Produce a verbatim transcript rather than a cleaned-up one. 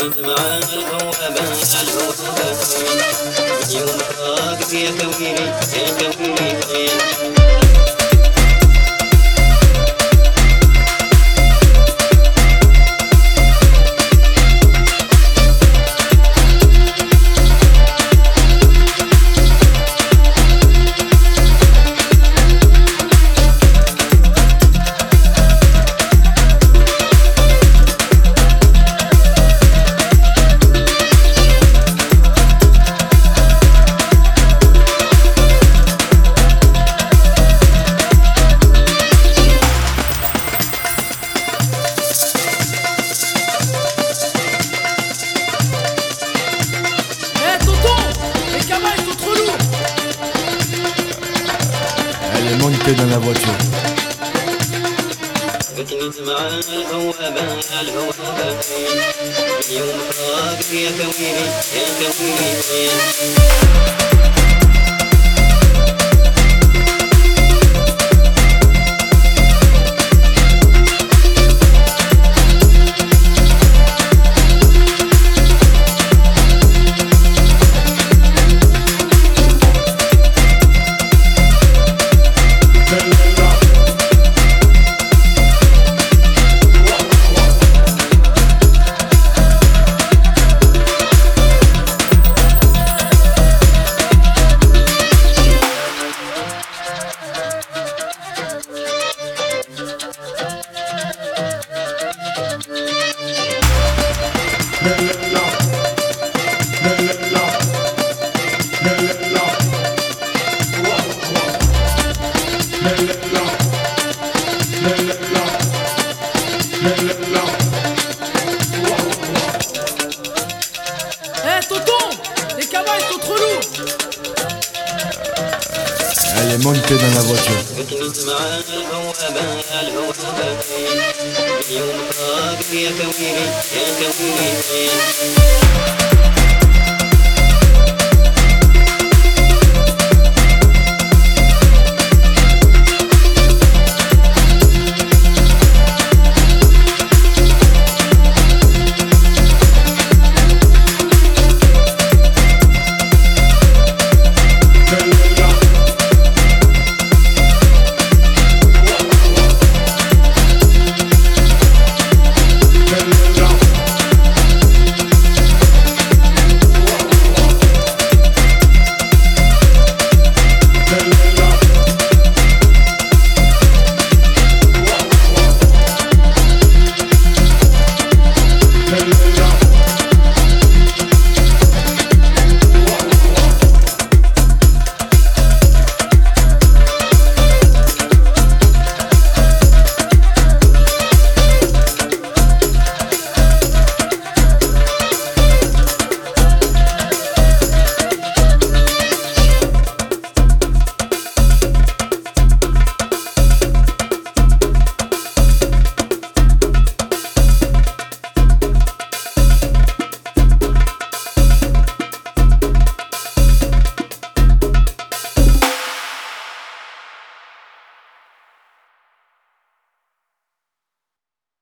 كنت مع الهوى الهوى يوم راقب يا كويري يا كويري Montez dans la voiture. كنت مع الهوى الهوى يوم راقب يا كويري يا كويري Eh tonton, les cabas ils sont trop lourds. Allez, montez dans la voiture. كنت مع الهوى الهوى يوم راقب يا كويري يا كويري